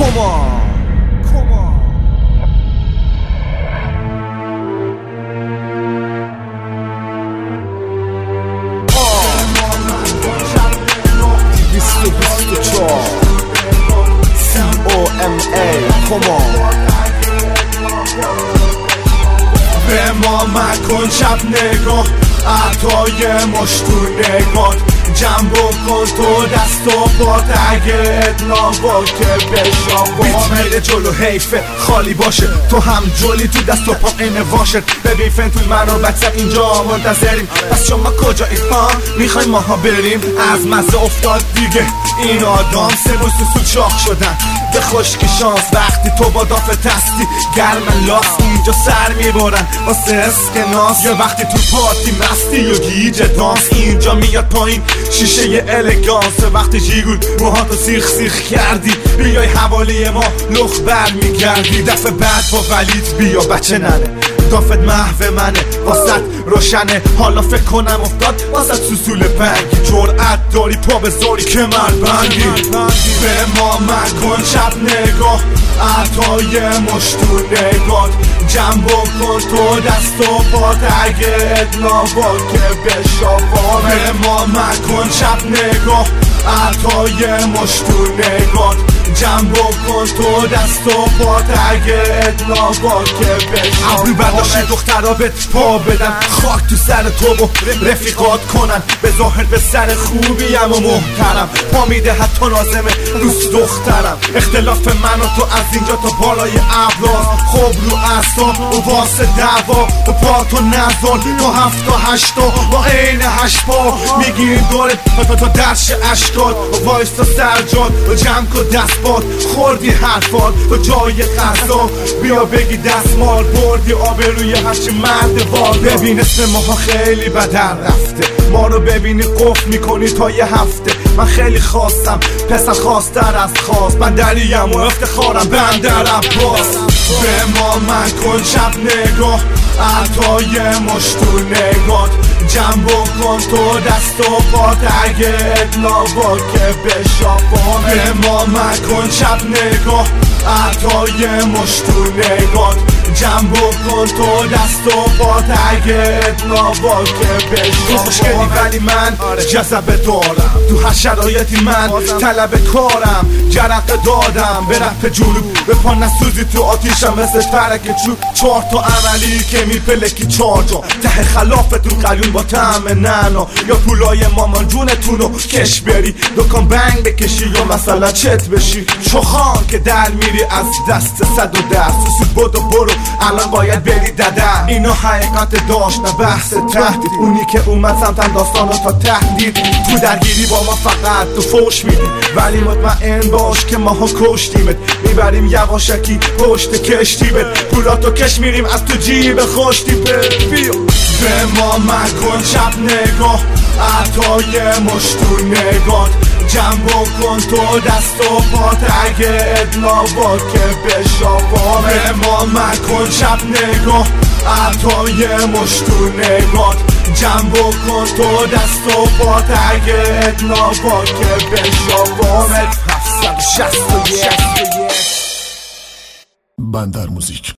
Come on. به ما مکن شب نگاه عطای مشتور نگاه جمع بکن تو دست و پات اگه ادنا با که بشا میره جلو حیفه خالی باشه تو هم جولی تو دست و پا اینه واشد ببین فن توی من و بچه اینجا منتظریم پس شما کجا ایفا میخوای ماها بریم از مزه افتاد دیگه این آدم سه روز سود شاخ شدن به خشکی شانس وقتی تو با دافه تستی گرم لاس اینجا سر میبرن واسه اسکناس یا وقتی تو پارتی مستی یا گیج دانس اینجا میاد پایین شیشه الگانس وقتی جیگول موهاتو سیخ سیخ کردی بیای حوالی ما لخ بر میگردی دفعه بعد با ولید بیا بچه ننه دافت محو منه واسط روشنه حالا فکر کنم افتاد واسط سوسول پنگی جرأت داری پا بذاری که من بندی به ما مکن شب نگاه عطای مشتور نگاه جمع بکن تو دست و پات اگه ادنا با که بشافا به ما مکن شب نگاه عطای مشتور نگاه جمع بکن تو دست و پات اگه ادنا با که بشافا ابرو برداشتی دخترها بهت پا بدن خاک تو سر تو و رفیقات کنن به ظاهر به سر خوبیم و محترم پا میده حتی نازمه دوست دخترم اختلاف من و تو از اینجا تا بالای ابراز خوب رو اصلا و واسه دعوا و پاتو نزار تو 7 تا 8 با عین 8 پا میگیریم داره تا درش اشکات و وایس تا سرجاد و جمع کن دست باد خوردی حرفات و جای غذا بیا بگی دستمال بردی آبروی هرچی مرد وار ببین اسم ماها خیلی بدن رفته ما رو ببینی قفل میکنی تا یه هفته من خیلی خواستم پسر خواستر از خواست من دریم و افتخارم بندر عباس به ما مکن شب نگاه عطای مشتور نگاه جمع بکن تو دست و پات اگه ادنا با که بشافا به ما مکن شب نگاه عطای مشتور نگاه جمع بکن تو دست و پات اگه ادنا با که بشافا خوشگلی ولی من جذبه دارم تو هر شرایطی من طلب کارم جرقه دادم به رپ جلو به پا نسوزی تو آتیشم مثل فرق چوب 4 تا عملی که میپلکی 4 جا ته خلافتون قلیون با طعم نعنا یا پولای مامان جونتونو کش بری دکان بنگ بکشی یا مثلا چت بشی چخان که در میری از دست 110 سوسود بدو برو الان باید بری ددن اینا حقیقت داشت نه بحث تهدید اونی که اومد سمتن داستانو تا تهدید تو درگیری با ما فقط تو فوش میدی ولی مطمئن باش که ماها کشتیمت میبریم یواشکی پشت کشتیبت پولاتو کش میریم از تو جیب خوشتیبت به ما مکن شب نگاه عطای مشتور نگاه جمع بکن تو دست و پات اگه ادنا با که بشافا به ما مکن شب نگاه عطای مشتور نگاه جمع بکن تو دست و پات اگه ادنا با که بشافا 761 بندر موزیک